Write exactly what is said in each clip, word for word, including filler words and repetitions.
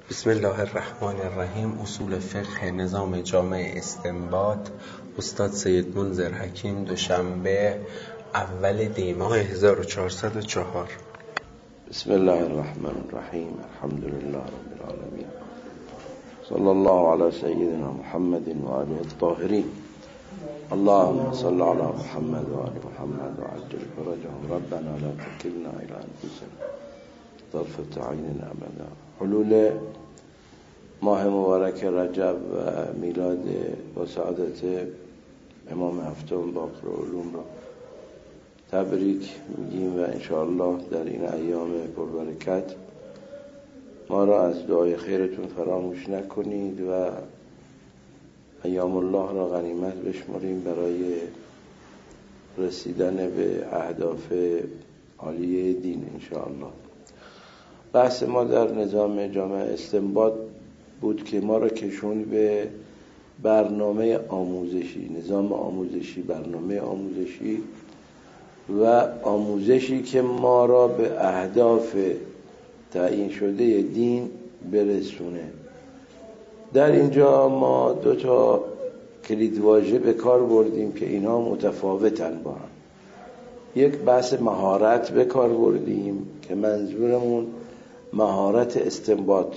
بسم الله الرحمن الرحیم. اصول فقه نظام جامع استنباط، استاد سید منذر حکیم، دوشنبه اول دی ماه هزار و چهارصد و چهار. بسم الله الرحمن الرحیم. الحمد لله رب العالمین. صلی الله علی سیدنا محمد و آله الطاهرین. اللهم صل علی محمد و آل محمد و عجل فرجهم. ربنا لا تکلنا الی انفسنا طرفة عین ابدا. حلول ماه مبارک رجب و میلاد با سعادت امام هفتم باقر علوم را تبریک میگیم و انشاءالله در این ایام پربرکت ما را از دعای خیرتون فراموش نکنید و ایام الله را غنیمت بشماریم برای رسیدن به اهداف عالیه دین انشاءالله. بحث ما در نظام جامع استنباط بود که ما را کشون به برنامه آموزشی، نظام آموزشی، برنامه آموزشی و آموزشی که ما را به اهداف تعیین شده دین برسونه. در اینجا ما دو تا کلیدواژه به کار بردیم که اینا متفاوتن با هم. یک بحث مهارت به کار بردیم که منظورمون مهارت استنباط.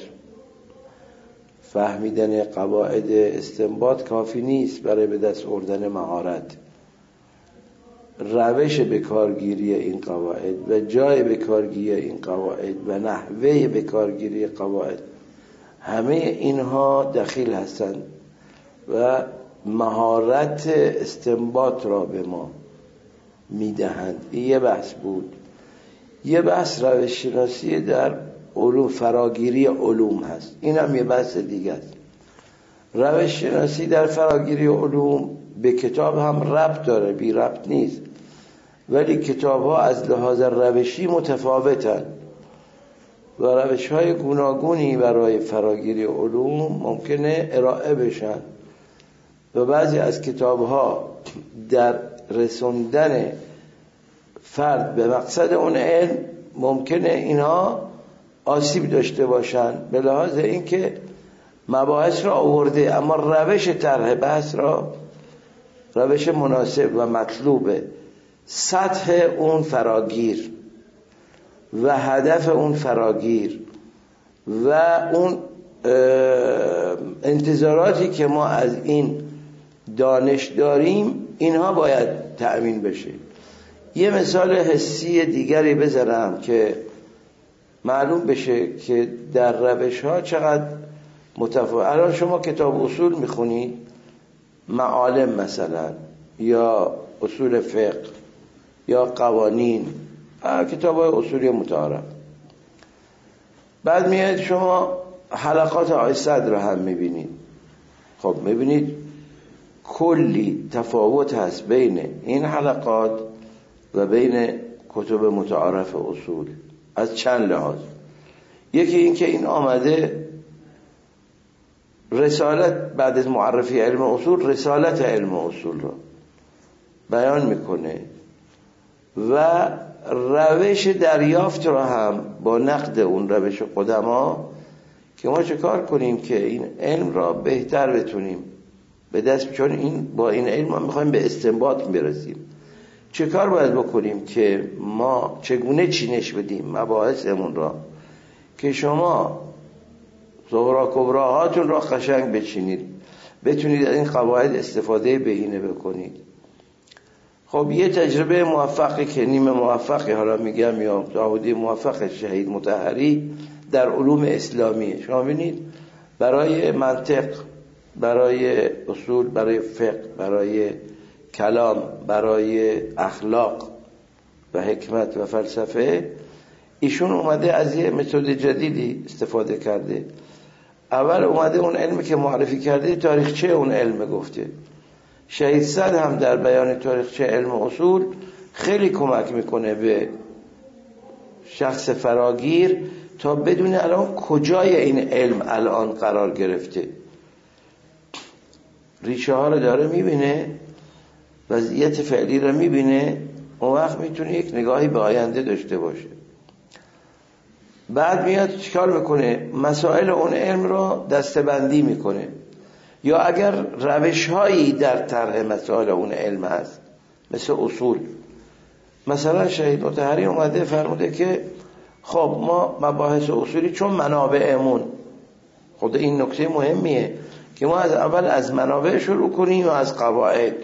فهمیدن قواعد استنباط کافی نیست برای به دست آوردن مهارت. روش به کارگیری این قواعد و جای به کارگیری این قواعد و نحوه به کارگیری قواعد، همه اینها دخیل هستند و مهارت استنباط را به ما میدهند. این یه بحث بود. یه بحث روش شناسی در علوم، فراگیری علوم هست. این هم یه بحث دیگه است. روش شناسی در فراگیری علوم به کتاب هم ربط داره، بی ربط نیست، ولی کتاب ها از لحاظ روشی متفاوتن و روش های گوناگونی برای فراگیری علوم ممکنه ارائه بشن و بعضی از کتاب ها در رسوندن فرد به مقصد اون علم ممکنه اینها آسیب داشته باشن به لحاظ اینکه مباحث را آورده اما روش طرح بحث را روش مناسب و مطلوبه، سطح اون فراگیر و هدف اون فراگیر و اون انتظاراتی که ما از این دانش داریم، اینها باید تأمین بشه. یه مثال حسی دیگری بذارم که معلوم بشه که در روش ها چقدر متفاوت. الان شما کتاب اصول میخونید، معالم مثلا، یا اصول فقه یا قوانین، کتاب های اصولی متعارف. بعد میاد شما حلقات آقای صدر هم میبینید. خب میبینید کلی تفاوت هست بین این حلقات و بین کتب متعارف اصول از چند لحاظ. یکی این که این آمده رسالت بعد از معرفی علم اصول، رسالت علم اصول را بیان میکنه و روش دریافت را هم با نقد اون روش قدما که ما چه کار کنیم که این علم را بهتر بتونیم به دست، چون این با این علم ما میخوایم به استنباط برسیم. چه کار باید بکنیم که ما چگونه چینش بدیم مباحثمون را که شما صغرا کبراهاتون را قشنگ بچینید، بتونید از این قواعد استفاده بهینه بکنید. خب یه تجربه موفقی که نیمه موفقی حالا میگم یا داودی موفق شهید مطهری در علوم اسلامیه. شما ببینید برای منطق، برای اصول، برای فقه، برای کلام، برای اخلاق و حکمت و فلسفه، ایشون اومده از یه متد جدیدی استفاده کرده. اول اومده اون علمی که معرفی کرده تاریخچه اون علم گفته. شهید صدر هم در بیان تاریخچه علم اصول خیلی کمک میکنه به شخص فراگیر تا بدونه الان کجای این علم الان قرار گرفته، ریشه ها رو داره میبینه، وضعیت فعلی رو میبینه، اون وقت میتونه یک نگاهی به آینده داشته باشه. بعد میاد چیکار میکنه؟ مسائل اون علم رو دسته‌بندی میکنه. یا اگر روش‌هایی در طرح مسائل اون علم هست مثل اصول، مثلا شهید مطهری اومده فرموده که خب ما مباحث اصولی چون منابعمون، خود این نکته مهمیه که ما از اول از منابع شروع کنیم و از قواعد.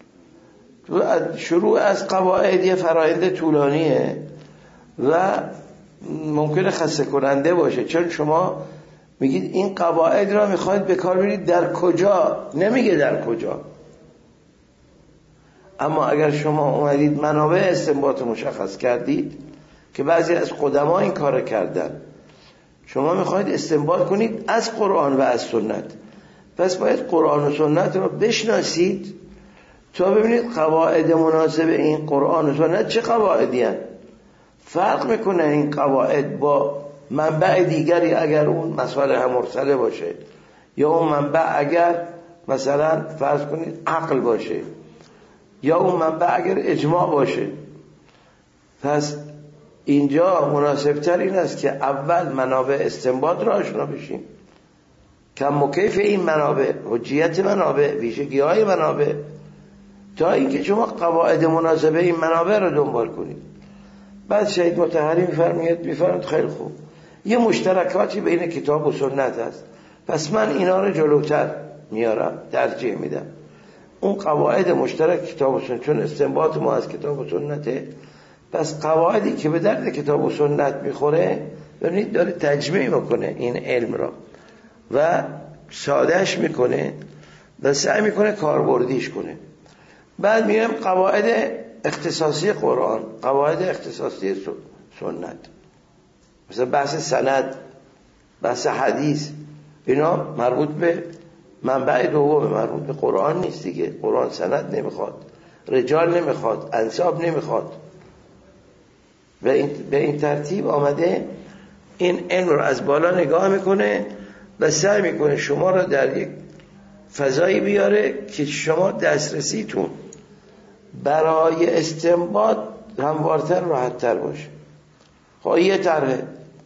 شروع از قواعد یه فرآیند طولانیه و ممکنه خسته کننده باشه، چون شما میگید این قواعد را میخواید به کار برید در کجا، نمیگه در کجا. اما اگر شما اومدید منابع استنباط مشخص کردید که بعضی از قدما این کار کردن، شما میخواید استنباط کنید از قرآن و از سنت، پس باید قرآن و سنت را بشناسید تا ببینید قواعد مناسب این قرآن و سنت چه قواعدی هستند. فرق میکنه این قواعد با منبع دیگری اگر اون مسئله هم مرسله باشه، یا اون منبع اگر مثلا فرض کنید عقل باشه، یا اون منبع اگر اجماع باشه. پس اینجا مناسبتر این است که اول منابع استنباط را آشنا بشیم، کم و کیف این منابع، حجیت منابع، ویژگی های منابع، تا اینکه شما قواعد مناسبه این منابع را دنبال کنید. بعد شهید مطهری میفرمید میفرمید خیلی خوب، یه مشترکاتی بین کتاب و سنت هست، پس من اینا رو جلوتر میارم، ترجیح میدم. اون قواعد مشترک کتاب و سنت، چون استنباط ما از کتاب و سنته، پس قواعدی که به درد کتاب و سنت میخوره ببینید داره تجمیع میکنه این علم را و سادهش میکنه و سعی میکنه کاربردیش کنه. بعد میگم قواعد اختصاصی قرآن، قواعد اختصاصی سنت، مثلا بحث سند، بحث حدیث، اینا مربوط به منبع دوم، مربوط به قرآن نیست دیگه. قرآن سند نمیخواد، رجال نمیخواد، انساب نمیخواد. و این به این ترتیب آمده این علم رو از بالا نگاه میکنه و سعی میکنه شما رو در یک فضایی بیاره که شما دسترسیتون برای استنباط هموارتر راحتتر باشه. خب یه طرح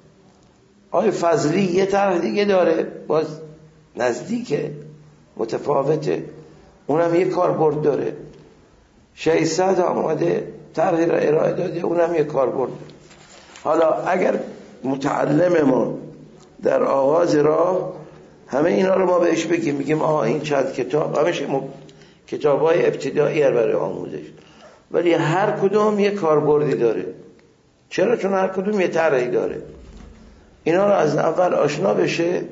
آقای فضلی یه طرح دیگه داره، باز نزدیکه، متفاوته، اونم یه کاربرد داره. شهید سعد آمده طرحی را ارائه داده، اونم یه کاربرد. حالا اگر متعلم ما در آغاز راه همه اینا رو ما بهش بگیم، میگیم آها این چند کتاب همش کتاب‌های ابتدایی برای آموزش، ولی هر کدوم یه کاربردی داره. چرا؟ چون هر کدوم یه طرحی داره. اینا رو از اول آشنا بشه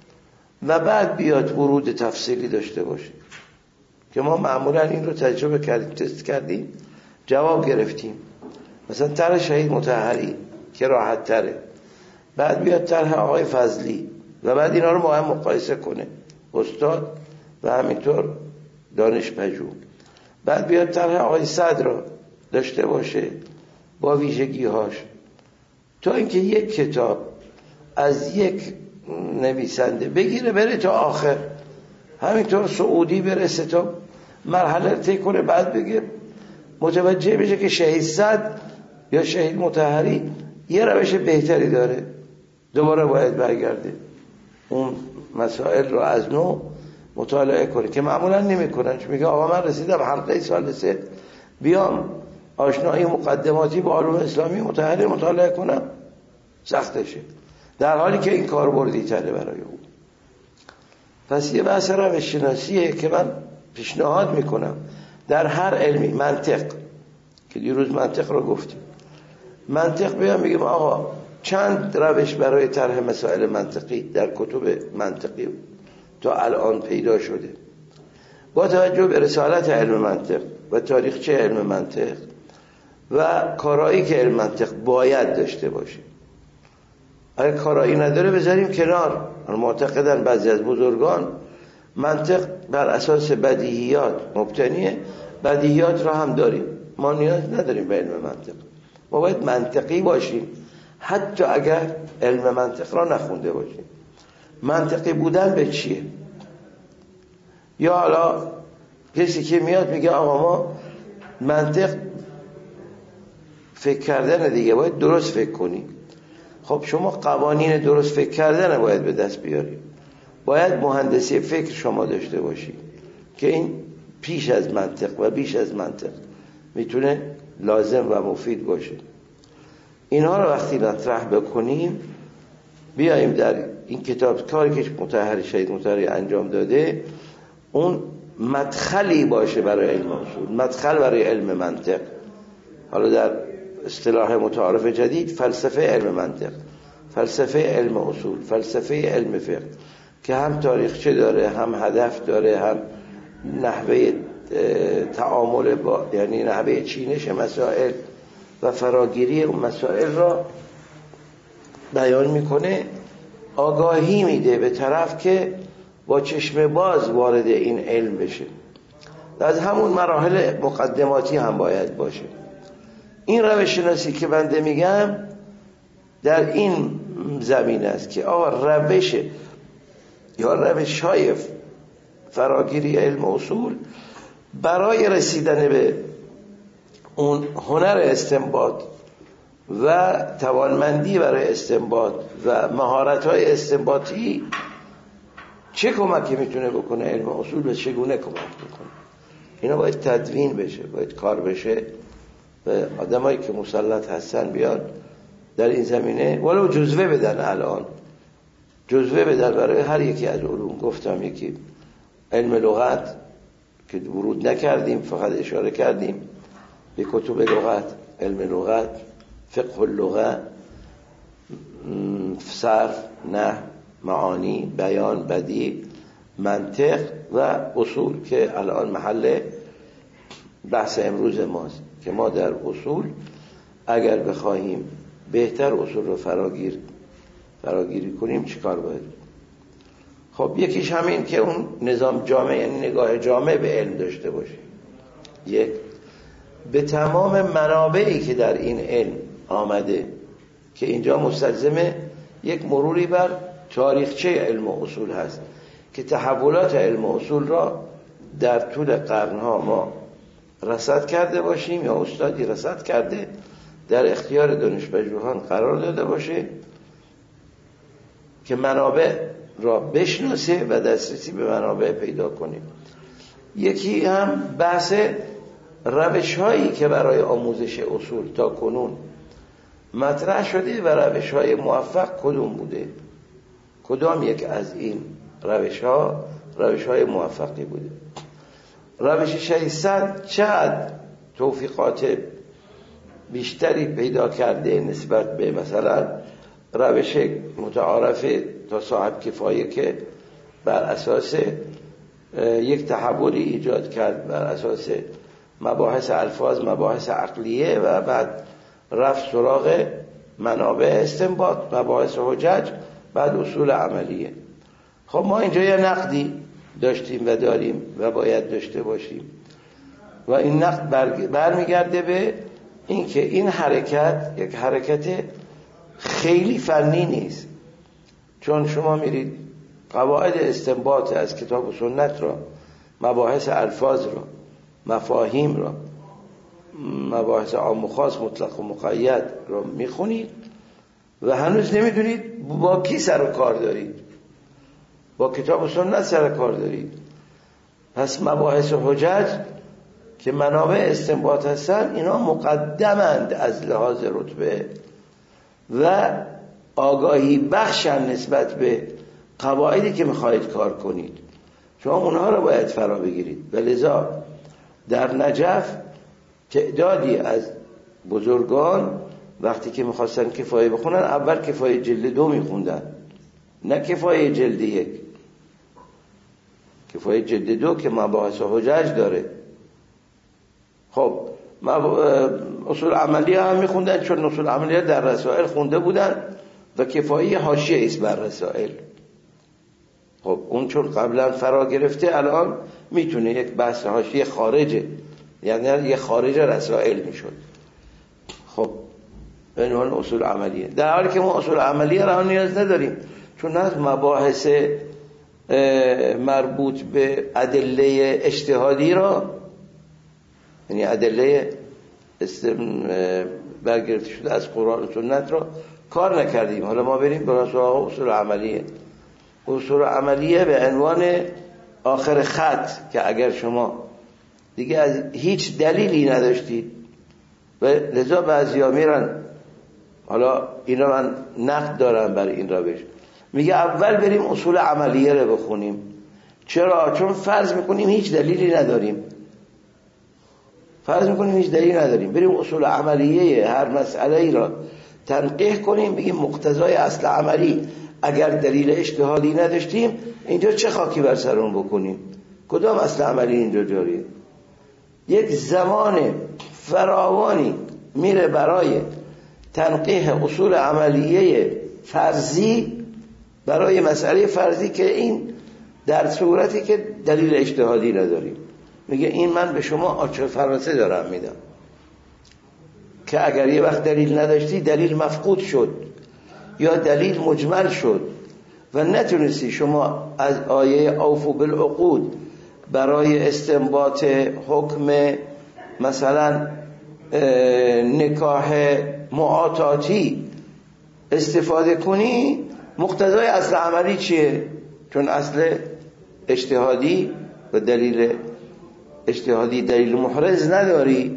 و بعد بیاد ورود تفصیلی داشته باشه، که ما معمولا این رو تجربه کردیم، تست کردیم، جواب گرفتیم. مثلا طرح شهید مطهری که راحت تره، بعد بیاد طرح آقای فضلی و بعد اینا رو با هم مقایسه کنه، استاد و همینطور دانش پژوه. بعد بیاد طرح آقای صدر رو داشته باشه با ویژگی هاش، تا اینکه یک کتاب از یک نویسنده بگیره بره تا آخر، همینطور سعودی برسه تا مرحله طی کنه، بعد بگه متوجه بشه که شهید صدر یا شهید مطهری یه روش بهتری داره، دوباره باید برگرده اون مسائل رو از نو مطالعه کنه، که معمولا نمی کنن. چون میگه آقا من رسیدم حلقه ثالثه، بیام آشنایی مقدماتی با علوم اسلامی مطهری مطالعه کنم، سختشه، در حالی که این کاربردی تره برای او. پس یه بحث روش شناسیه که من پیشنهاد میکنم در هر علمی. منطق که دیروز منطق رو گفتیم، منطق بیام بگیم آقا چند روش برای طرح مسائل منطقی در کتب منطقی تا الان پیدا شده، با توجه به رسالت علم منطق و تاریخچه علم منطق و کارایی که علم منطق باید داشته باشه. اگر کارایی نداره بذاریم کنار. معتقدن بعضی از بزرگان منطق بر اساس بدیهیات مبتنیه، بدیهیات را هم داریم، ما نیاز نداریم به علم منطق. ما باید منطقی باشیم حتی اگر علم منطق را نخونده باشیم. منطقی بودن به چیه؟ یا حالا کسی که میاد میگه آقا ما منطق فکر کردن دیگه، باید درست فکر کنیم. خب شما قوانین درست فکر کردن باید به دست بیارید، باید مهندسی فکر شما داشته باشید که این پیش از منطق و بیش از منطق میتونه لازم و مفید باشه. اینها رو وقتی مطرح بکنیم، بیاییم در این کتاب کاری که مطهری شهید مطهری انجام داده اون مدخلی باشه برای علم اصول، مدخل برای علم منطق. حالا در اصطلاح متعارف جدید فلسفه علم منطق، فلسفه علم اصول، فلسفه علم فقه، که هم تاریخچه داره، هم هدف داره، هم نحوه تعامل با، یعنی نحوه چینش مسائل و فراگیری اون مسائل را بیان میکنه، آگاهی میده به طرف که با چشم باز وارد این علم بشه. از همون مراحل مقدماتی هم باید باشه. این روش شناسی که بنده میگم در این زمین است که آقا روش یا روش های فراگیری علم اصول برای رسیدن به اون هنر استنباط و توانمندی برای استنباط و مهارت‌های استنباطی چه کمکی میتونه بکنه علم اصول و چگونه کمک بکنه. اینا باید تدوین بشه، باید کار بشه و آدمایی که مسلط هستن بیاد در این زمینه ولو جزوه بدن. الان جزوه بدن برای هر یکی از علوم. گفتم یکی علم لغت که ورود نکردیم، فقط اشاره کردیم به کتب لغت، علم لغت، فقه اللغه، صرف، نحو، معانی، بیان، بدیع، منطق و اصول که الان محل بحث امروز ماست، که ما در اصول اگر بخواهیم بهتر اصول رو فراگیر فراگیری کنیم چیکار باید؟ خب یکیش همین که اون نظام جامع، یعنی نگاه جامع به علم داشته باشه. یک، به تمام منابعی که در این علم آمده، که اینجا مستلزم یک مروری بر تاریخچه علم و اصول هست که تحولات علم و اصول را در طول قرنها ما رصد کرده باشیم یا استادی رصد کرده در اختیار دانشپژوهان قرار داده باشه که منابع را بشناسه و دسترسی به منابع پیدا کنیم. یکی هم بحث روش هایی که برای آموزش اصول تا کنون مطرح شده و روش های موفق کدوم بوده، کدام یک از این روش ها روش های موفقی بوده. روش ششصد چقدر توفیقات بیشتری پیدا کرده نسبت به مثلا روش متعارف تا صاحب کفایه که بر اساس یک تحولی ایجاد کرد، بر اساس مباحث الفاظ، مباحث عقلیه و بعد رفت سراغ منابع استنباط، مباحث حجج، بعد اصول عملیه. خب ما اینجا یه نقدی داشتیم و داریم و باید داشته باشیم و این نقد برمیگرده به این که این حرکت یک حرکت خیلی فنی نیست. چون شما میرید قواعد استنباط از کتاب و سنت را، مباحث الفاظ را، مفاهیم را، مباحث عام و خاص، مطلق و مقید را میخونید و هنوز نمیدونید با کی سر و کار دارید، با کتاب و سنت سر و کار دارید. پس مباحث حجج که منابع استنباط هستن اینا مقدمند از لحاظ رتبه و آگاهی بخشن نسبت به قواعدی که میخواهید کار کنید. شما اونها رو باید فرا بگیرید و لذا در نجف تعدادی از بزرگان وقتی که میخواستن کفایه بخونن اول کفایه جلد دو میخوندن، نه کفایه جلد یک. کفایه جلد دو که مباحث حجج داره. خب اصول عملیه هم میخوندن چون اصول عملیه در رسائل خونده بودن و کفایه حاشیه ایست بر رسائل. خب اون چون قبلا فرا گرفته الان میتونه یک بحث حاشیه خارجه، یعنی یه خارج رسائل میشد. خب به عنوان اصول عملیه، در حالی که ما اصول عملیه را نیاز نداریم چون از مباحث مربوط به ادله اجتهادی را، یعنی ادله برگرفته شده از قرآن و سنت را کار نکردیم. حالا ما بریم برای سراغ اصول عملیه. اصول عملیه به عنوان آخر خط که اگر شما دیگه از هیچ دلیلی نداشتید و لذا بعضیا میرن، حالا اینا من نقد دارم برای این روش، میگه اول بریم اصول عملیه رو بخونیم. چرا؟ چون فرض میکنیم هیچ دلیلی نداریم، فرض میکنیم هیچ دلیلی نداریم، بریم اصول عملیه هر مسئله ای را تنقیح کنیم، بگیم مقتضای اصل عملی اگر دلیل اجتهادی نداشتیم اینجا چه خاکی بر سرون بکنیم، کدام اصل عملی اینجا جاریه. یک زمان فراوانی میره برای تنقیح اصول عملیه فرضی برای مسئله فرضی که این در صورتی که دلیل اجتهادی نداریم. میگه این من به شما آچار فرانسه دارم میدم که اگر یه وقت دلیل نداشتی، دلیل مفقود شد یا دلیل مجمل شد و نتونستی شما از آیه اوفوا بالعقود برای استنباط حکم مثلا نکاح معاطاتی استفاده کنی، مقتضای اصل عملی چیه؟ چون اصل اجتهادی و دلیل اجتهادی دلیل محرز نداری،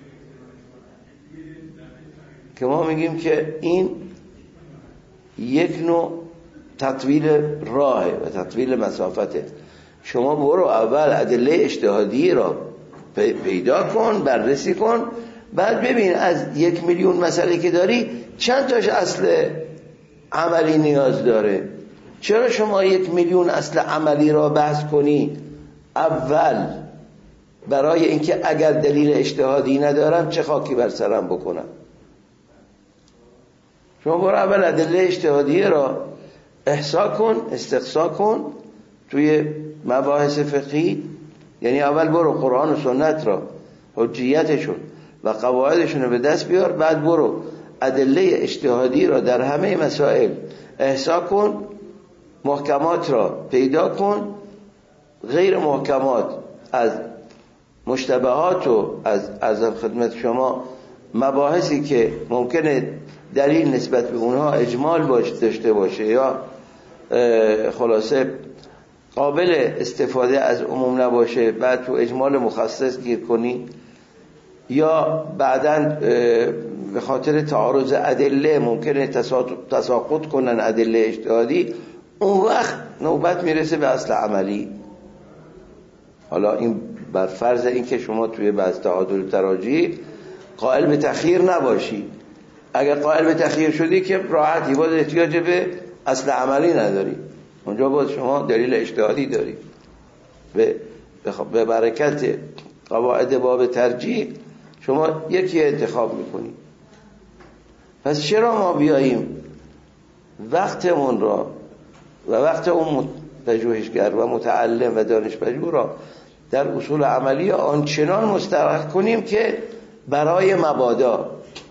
که ما میگیم که این یک نوع تطویل راه و تطویل مسافته. شما برو اول ادله اجتهادی را پیدا کن، بررسی کن، بعد ببین از یک میلیون مسئله که داری چند تاش اصل عملی نیاز داره. چرا شما یک میلیون اصل عملی را بحث کنی اول برای اینکه اگر دلیل اجتهادی ندارم چه خاکی بر سرم بکنم؟ شما برو اول ادله اجتهادی را احصا کن، استقصا کن توی مباحث فقهی، یعنی اول برو قرآن و سنت را حجیتشون و قواعدشون رو به دست بیار، بعد برو ادله اجتهادی را در همه مسائل احصا کن، محکمات را پیدا کن، غیر محکمات از مشتبهات و از از خدمت شما مباحثی که ممکنه دلیل نسبت به اونها اجمال باش داشته باشه یا خلاصه قابل استفاده از عموم نباشه، بعد تو اجمال مخصص گیر کنی، یا بعداً به خاطر تعارض ادله ممکنه تساقط کنن ادله اجتهادی، اون وقت نوبت میرسه به اصل عملی. حالا این بر فرض این که شما توی بعض تعادل تراجیح قائل به تأخیر نباشی. اگر قائل به تأخیر شدی که راحتی، باز احتیاج به اصل عملی نداری، اونجا باز شما دلیل اجتهادی داری. به به برکت قواعد باب ترجیح شما یکی انتخاب میکنی. پس چرا ما بیاییم وقتمون را و وقت اون پژوهشگر و متعلم و دانشپژوه را در اصول عملی آنچنان مسترح کنیم که برای مبادا،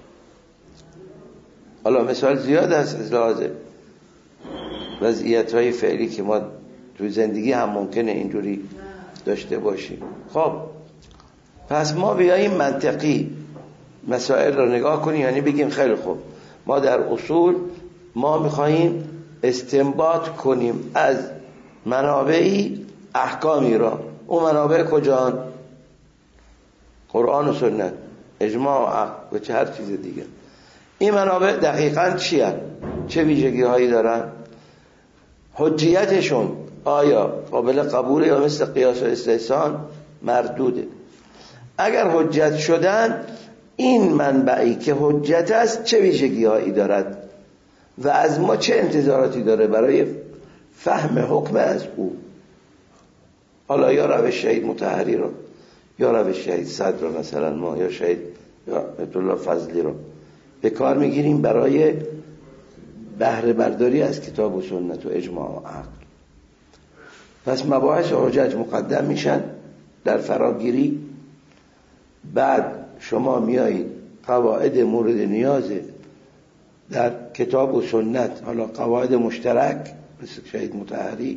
حالا مثال زیاد است از لحاظ وضعیت‌های فعلی که ما توی زندگی هم ممکنه اینجوری داشته باشیم. خب پس ما بیاییم منطقی مسائل را نگاه کنیم، یعنی بگیم خیلی خوب ما در اصول ما میخواییم استنباط کنیم از منابعی احکامی را. اون منابع کجان؟ قرآن و سنت، اجماع و عقل و چه هر چیز دیگه. این منابع دقیقاً چی هست؟ چه ویژگی هایی دارن؟ حجیتشون آیا قابل قبوله یا مثل قیاس و استحسان مردوده؟ اگر حجت شدن، این منبعی که حجت است چه ویژگی هایی دارد و از ما چه انتظاراتی داره برای فهم حکم از او؟ حالا یا روش شهید مطهری رو یا روش شهید صدر رو مثلا ما یا شهید یا عبدالله فضلی رو به کار میگیریم برای بهره برداری از کتاب و سنت و اجماع و عقل. پس مباحث حجج مقدم میشن در فراگیری، بعد شما میایید قواعد مورد نیاز در کتاب و سنت، حالا قواعد مشترک مثل شهید مطهری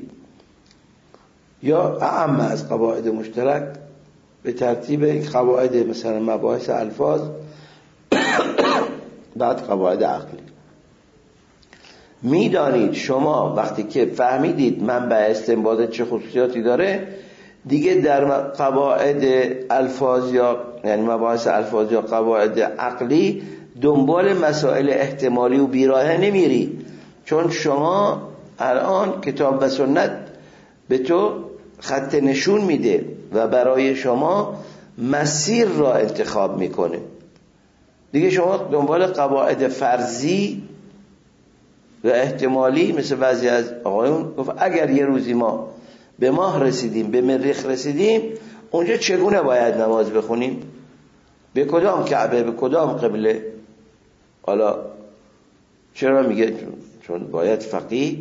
یا اعم از قواعد مشترک به ترتیب این قواعد، مثلا مباحث الفاظ بعد قواعد عقلی. میدانید شما وقتی که فهمیدید منبع استنباط چه خصوصیاتی داره، دیگه در قواعد الفاظ یا یعنی مباحث الفاظ یا قواعد عقلی دنبال مسائل احتمالی و بیراهه نمیری، چون شما الان کتاب و سنت به تو خط نشون میده و برای شما مسیر را انتخاب میکنه. دیگه شما دنبال قواعد فرضی و احتمالی مثل بعضی از آقایون گفت اگر یه روزی ما به ماه رسیدیم، به مریخ رسیدیم، اونجا چگونه باید نماز بخونیم؟ به کدام کعبه، به کدام قبله؟ حالا چرا میگه؟ چون باید فقیه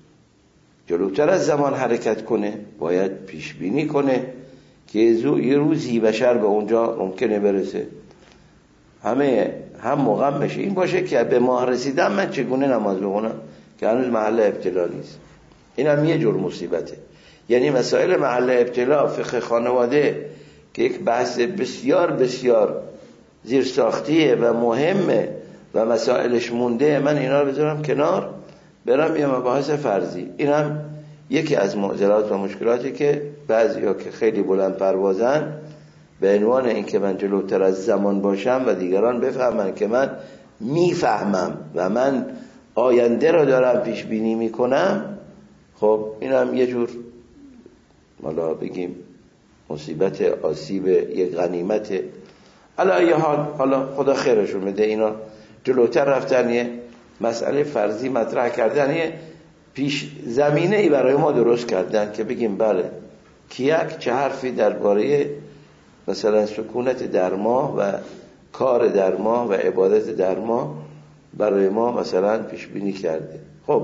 جلوتر از زمان حرکت کنه، باید پیش بینی کنه که یه روزی بشر به اونجا ممکنه برسه. همه هم مغمش این باشه که به ماه رسیدم من چگونه نماز بخونم که هنوز محل ابتلا نیست. این هم یه جور مصیبته. یعنی مسائل محل ابتلا، فقه خانواده که یک بحث بسیار بسیار زیرساختیه و مهمه و مسائلش مونده، من اینا رو بذارم کنار، برم یه مباحث فرضی. این هم یکی از معضلات و مشکلاتی که بعضیا که خیلی بلند پروازن به عنوان این که من جلوتر از زمان باشم و دیگران بفهمن که من میفهمم و من آینده را دارم پیش بینی میکنم، خب این هم یه جور حالا بگیم مصیبت، آسیب، یک غنیمت. حالا یه حال حالا خدا خیرشون بده، اینا جلوتر رفتن یه مسئله فرضی مطرح کردن، یه پیش زمینه ای برای ما درست کردن که بگیم بله کیک چه حرفی درباره مثلا سکونت در ماه و کار در ماه و عبادت در ماه برای ما مثلا پیش بینی کرده. خب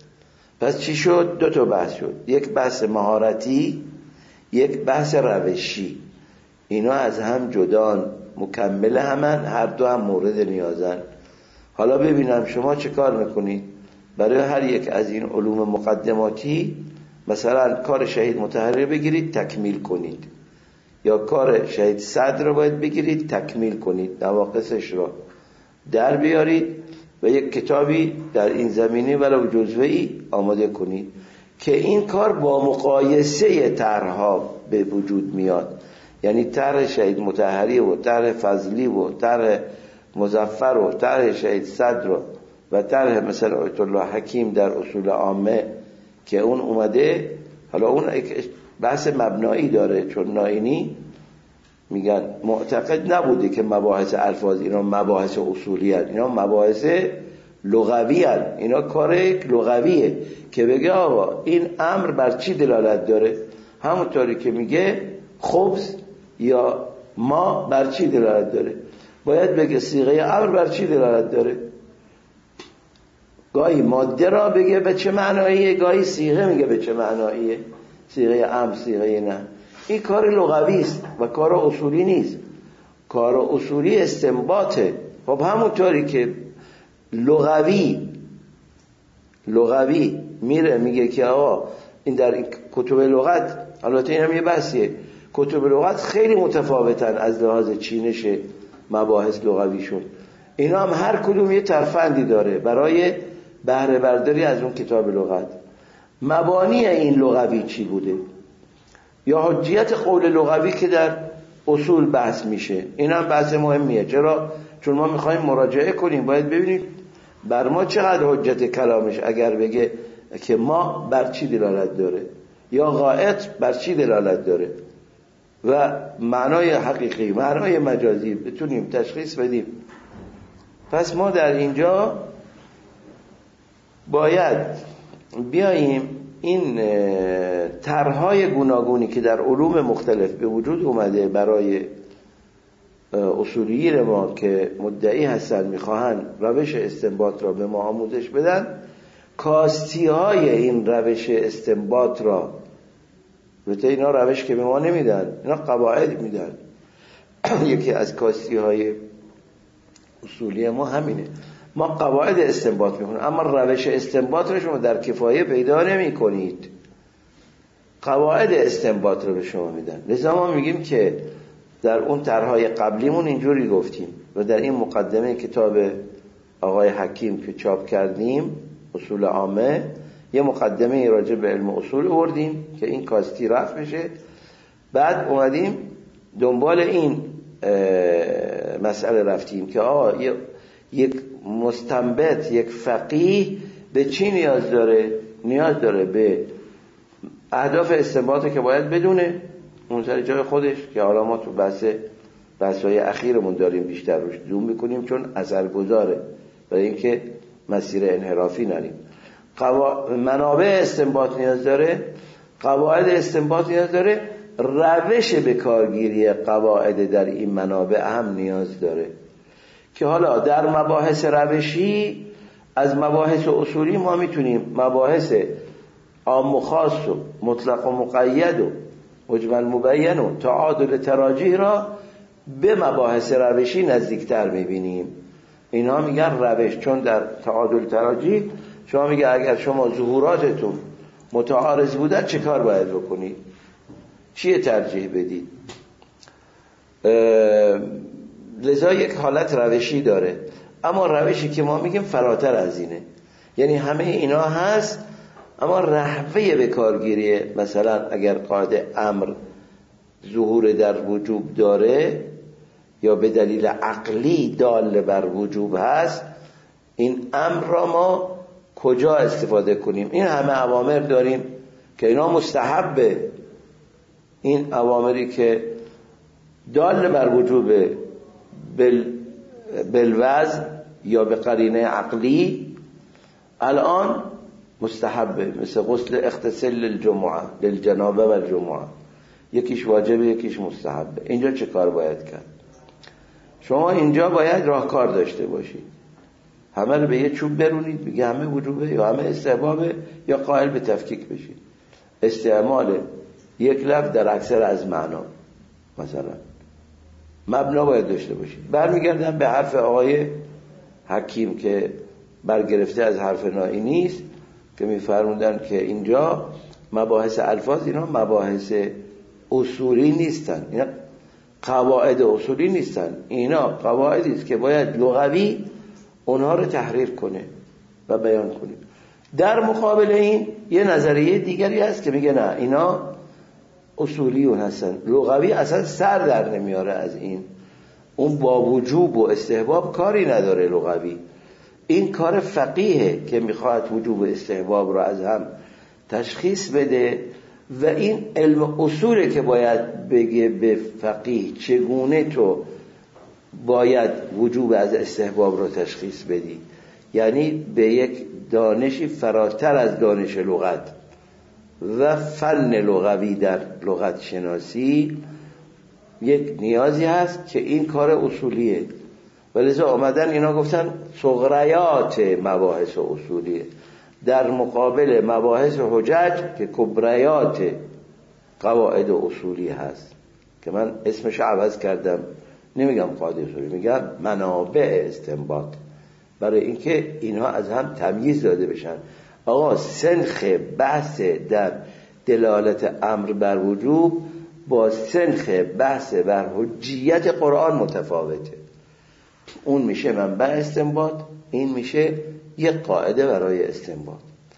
پس چی شد؟ دو تا بحث شد، یک بحث مهارتی، یک بحث روشی. اینا از هم جدان، مکمل همن، هر دو هم مورد نیازن. حالا ببینم شما چه کار میکنید برای هر یک از این علوم مقدماتی. مثلا کار شهید مطهری بگیرید تکمیل کنید، یا کار شهید صدر رو باید بگیرید تکمیل کنید، نواقصش رو در بیارید و یک کتابی در این زمینه ولو جزوه‌ای آماده کنید که این کار با مقایسه طرح‌ها به وجود میاد. یعنی طرح شهید مطهری و طرح فضلی و طرح مظفر و طرح شهید صدر و و طرح مثلا آیت الله حکیم در اصول عامه که اون اومده. حالا اون بحث مبنایی داره، چون نائینی میگن معتقد نبوده که مباحث الفاظ اینا مباحث اصولی هست، اینا مباحث لغوی هست، اینا کار لغویه که بگه آقا این امر بر چی دلالت داره، همونطوری که میگه خبز یا ما بر چی دلالت داره، باید بگه صیغه امر بر چی دلالت داره. گاهی ماده را بگه به چه معناییه، گاهی صیغه میگه به چه معناییه، صیغه امر صیغه نه. این کار لغوی است و کار اصولی نیست. کار اصولی استنباطه. خب همونطوری که لغوی لغوی میره میگه که آقا این در این کتب لغت، البته این هم یه بحثیه، کتب لغت خیلی متفاوتن از لحاظ چینش مباحث لغویشون. اینا هم هر کدوم یه ترفندی داره برای بهره برداری از اون کتاب لغت. مبانی این لغوی چی بوده یا حجیت قول لغوی که در اصول بحث میشه، این هم بحث مهمیه. چرا؟ چون ما میخوایم مراجعه کنیم، باید ببینیم بر ما چقدر حجت کلامش اگر بگه که ما بر چی دلالت داره یا غائط بر چی دلالت داره و معنای حقیقی معنای مجازی بتونیم تشخیص بدیم. پس ما در اینجا باید بیاییم این طرح‌های گوناگونی که در علوم مختلف به وجود اومده برای اصولیین ما که مدعی هستن میخواهن روش استنباط را به ما آموزش بدن، کاستی‌های این روش استنباط را، البته اینا روش که به ما نمیدن، اینا قواعد میدن. یکی از کاستی‌های اصولی ما همینه، ما قواعد استنباط میکنیم اما روش استنباط رو شما در کفایه پیدا نمی کنید. قواعد استنباط رو به شما میدن. لذا ما میگیم که در اون طرح‌های قبلیمون اینجوری گفتیم و در این مقدمه کتاب آقای حکیم که چاپ کردیم اصول عامه یه مقدمه راجع به علم اصول آوردیم که این کاستی رفع بشه. بعد اومدیم دنبال این مسئله رفتیم که آه یک مستنبط، یک فقیه به چی نیاز داره؟ نیاز داره به اهداف استنباطی که باید بدونه اون سر جای خودش، که حالا ما تو بحث بحث‌های اخیرمون داریم بیشتر روش زوم میکنیم چون اثرگذاره برای اینکه مسیر انحرافی نریم. قوا... منابع استنباط نیاز داره، قواعد استنباط نیاز داره، روش به کارگیری قواعد در این منابع هم نیاز داره که حالا در مباحث روشی از مباحث اصولی ما میتونیم مباحث عام و خاص و مطلق و مقید و مجمل مبین و تعادل تراجیح را به مباحث روشی نزدیکتر میبینیم. اینها میگن روش، چون در تعادل تراجیح شما میگه اگر شما ظهوراتتون متعارض بودن چه کار باید بکنید، چیه ترجیح بدید. لذا یک حالت روشی داره، اما روشی که ما میگیم فراتر از اینه، یعنی همه اینا هست اما نحوه به کارگیری، مثلا اگر قاعده امر ظهور در وجوب داره یا به دلیل عقلی دال بر وجوب هست، این امر را ما کجا استفاده کنیم؟ این همه اوامر داریم که اینا مستحبه، این اوامری که دال بر وجوب بل بالوضع یا به قرینه عقلی الان مستحبه، مثل غسل اغتسال للجمعه للجنابه و الجمعه، یکیش واجبه یکیش مستحبه. اینجا چه کار باید کرد؟ شما اینجا باید راهکار داشته باشید، همه رو به یه چوب برونید بگه همه وجوبه یا همه استحبابه یا قائل به تفکیک بشید. استعمال یک لفظ در اکثر از معنا مثلا مبنا باید داشته باشید. برمیگردم به حرف آقای حکیم که برگرفته از حرف نائی نیست، که میفرمودن که اینجا مباحث الفاظ اینا مباحث اصولی نیستن، اینا قواعد اصولی نیستن، اینا قواعدی است که باید لغوی اونها رو تحریر کنه و بیان کنه. در مقابل این یه نظریه دیگری هست که میگه نه اینا اصولیون هستن، لغوی اصلا سر در نمیاره از این، اون با وجوب و استحباب کاری نداره لغوی، این کار فقیهه که میخواد وجوب و استحباب رو از هم تشخیص بده و این علم اصوله که باید بگه به فقیه چگونه تو باید وجوب از استحباب رو تشخیص بدی، یعنی به یک دانشی فراتر از دانش لغت و فن لغوی در لغت شناسی یک نیازی هست که این کار اصولیه. ولذا آمدن اینا گفتن صغریات مباحث اصولیه در مقابل مباحث حجج که کبریات قواعد اصولی هست، که من اسمش عوض کردم، نمیگم قاعده اصولی، میگم منابع استنباط، برای اینکه اینها از هم تمییز داده بشن. آقا سنخ بحث در دلالت امر بر وجوب با سنخ بحث بر حجیت قرآن متفاوته، اون میشه منبع استنباط، این میشه یک قاعده برای استنباط.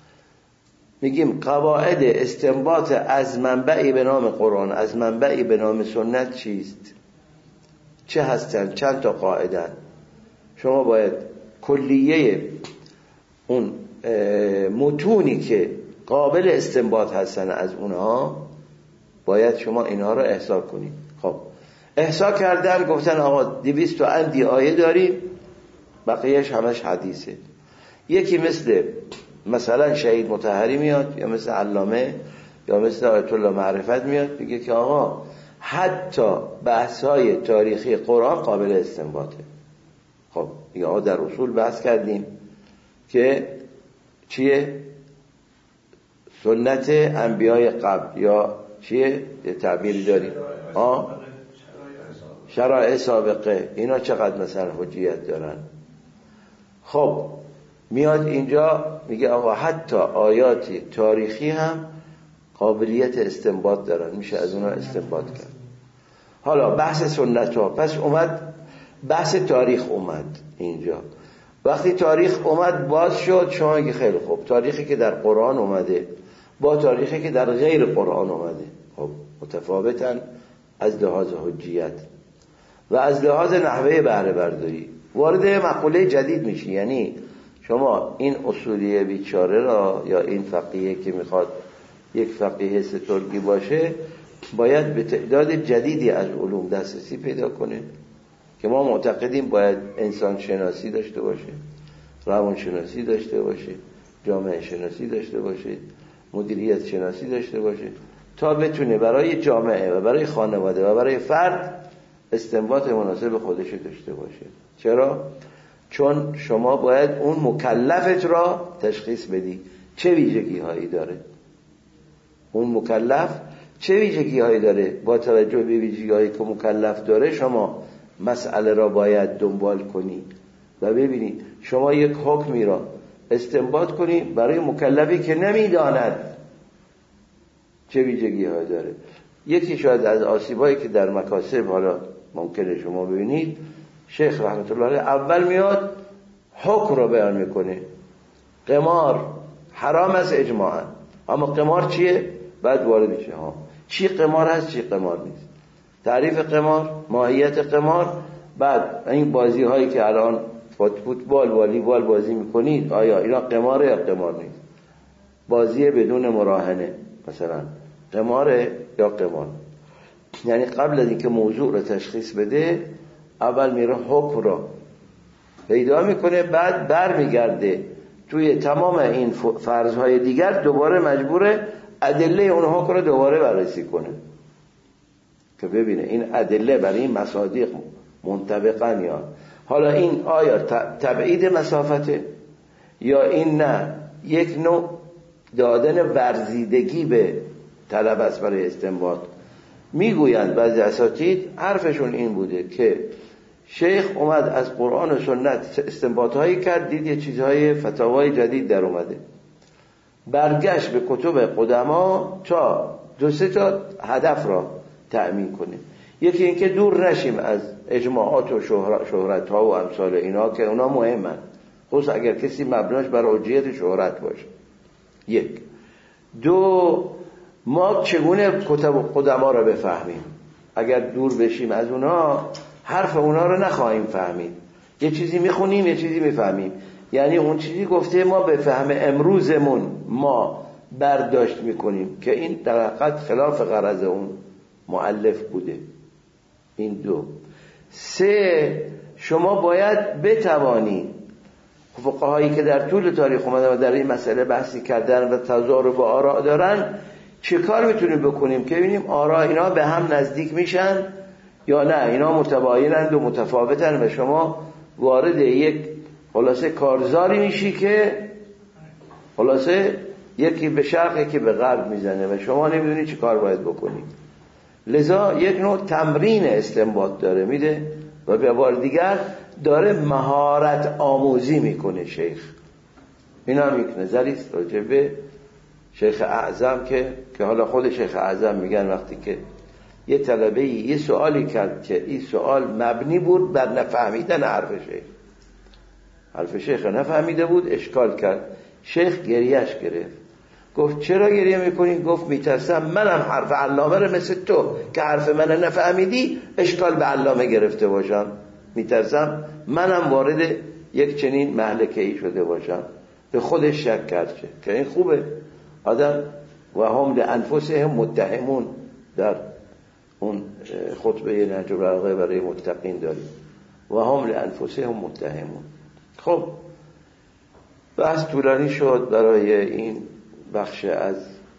میگیم قواعد استنباط از منبعی به نام قرآن، از منبعی به نام سنت چیست؟ چه هستن؟ چند تا قاعده. شما باید کلیه اون متونی که قابل استنباط هستن از اونها باید شما اینها رو احصا کنید. خب احصا کردن، گفتن آقا دویست و اندی آیه داریم، بقیهش همش حدیثه. یکی مثل مثلا شهید مطهری میاد یا مثل علامه یا مثل آیت الله معرفت میاد بگه که آقا حتی بحث‌های تاریخی قرآن قابل استنباطه. خب یا در اصول بحث کردیم که چیه؟ سنت انبیای قبل یا چیه؟ یه تعبیری داریم آه؟ شرایع سابقه، اینا چقدر مثلا حجیت دارن؟ خب میاد اینجا میگه آقا حتی آیات تاریخی هم قابلیت استنباط دارن، میشه از اونها استنباط کرد. حالا بحث سنت ها، پس اومد بحث تاریخ اومد اینجا. وقتی تاریخ اومد باز شد، شما میگی خیلی خوب، تاریخی که در قرآن اومده با تاریخی که در غیر قرآن اومده خب متفاوتن از لحاظ حجیت و از لحاظ نحوه بهره برداری. وارد مقوله جدید میشی، یعنی شما این اصولی بیچاره را یا این فقیه که میخواد یک فقیه سترگی باشه باید به تعداد جدیدی از علوم دسترسی پیدا کنه که ما معتقدیم باید انسان شناسی داشته باشه، روان شناسی داشته باشه، جامعه شناسی داشته باشه، مدیریت شناسی داشته باشه تا بتونه برای جامعه و برای خانواده و برای فرد استنباط مناسب خودش داشته باشه. چرا؟ چون شما باید اون مکلفت را تشخیص بدی چه ویژگی هایی داره، اون مکلف چه ویژگی هایی داره. با توجه به ویژگی هایی که مکلف داره شما مسئله را باید دنبال کنی و ببینی شما یک حکمی را استنباط کنی برای مکلفی که نمیداند چه ویژگی هایی داره. یکی شاید از آسیبایی که در مکاسب حالا ممکنه شما ببینید، شیخ رحمت الله علیه اول میاد حکم را بیان میکنه، قمار حرام است اجماعا، اما قمار چیه؟ بعد وارد میشه ها چی قمار هست چی قمار نیست، تعریف قمار، ماهیت قمار، بعد این بازی هایی که الان فوتبال والیبال بازی میکنید آیا اینا قماره یا قمار نیست؟ بازی بدون مراهنه مثلا قماره یا قمار؟ یعنی قبل از اینکه موضوع رو تشخیص بده اول میره حکم رو پیدا میکنه، بعد بر میگرده توی تمام این فرضهای دیگر دوباره مجبوره ادله اون حکم رو دوباره بررسی کنه که ببینه این ادله برای این مصادیق منطبقن یا حالا این آیا تبعید مسافته یا این نه یک نوع دادن ورزیدگی به طلب است برای استنباط. میگویند بعضی اساتید حرفشون این بوده که شیخ اومد از قرآن و سنت استنباط هایی کرد، دید یه چیزهای فتاوای جدید در اومده، برگشت به کتب قدما تا دو سه تا هدف را تأمین کنه. یکی اینکه دور نشیم از اجماعات و شهرت ها و امثال اینا که اونا مهمن، خصوصا اگر کسی مبناش بر حجیت شهرت باشه. یک دو ما چگونه کتب قدما را بفهمیم؟ اگر دور بشیم از اونا حرف اونا رو نخواهیم فهمید، یه چیزی میخونیم یه چیزی میفهمیم، یعنی اون چیزی گفته ما به فهم امروزمون ما برداشت میکنیم که این در حقیقت خلاف غرض اون مؤلف بوده. این دو. سه شما باید بتوانی فقهایی که در طول تاریخ اومدن و در این مسئله بحثی کردن و تضارب آراء دارن چه کار میتونیم بکنیم که ببینیم آراء اینا به هم نزدیک میشن یا نه اینا متباینند و متفاوتن و شما وارد یک خلاصه کارزاری میشی که خلاصه یکی به شرق یکی به غرب میزنه و شما نمیدونی چی کار باید بکنی. لذا یک نوع تمرین استنباط داره میده و به بار دیگر داره مهارت آموزی میکنه شیخ. این هم یک نظریست راجع به شیخ اعظم که که حالا خود شیخ اعظم میگن وقتی که یه طلبه یه سوالی کرد که این سوال مبنی بود بر نفهمیدن حرف شیخ، حرف شیخ نفهمیده بود، اشکال کرد، شیخ گریهش گرفت، گفت چرا گریه میکنی؟ گفت میترسم منم حرف علامه رو مثل تو که حرف من نفهمیدی اشکال به علامه گرفته باشم، میترسم منم وارد یک چنین مهلکه‌ای شده باشم. به خودش شک کرد که این خوبه آدم و هم لانفسهم متهمون در اون خطبه نهج البلاغه برای متقین داریم و هم لانفسهم متهمون. خب بحث طولانی شد برای این بخش از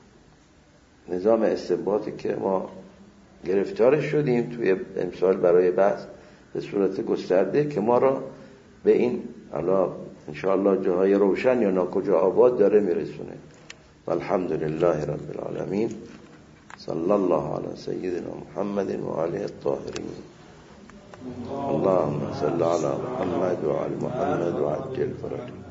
نظام استنباطی که ما گرفتارش شدیم توی امسال برای بحث به صورت گسترده که ما را به این حالا انشاءالله جاهای روشن یا ناکجا آباد داره میرسونه. والحمدلله رب العالمین، صلی الله علی سیدنا محمد و آله الطاهرین. اللهم صل علی محمد و علی محمد و عجل فرجهم.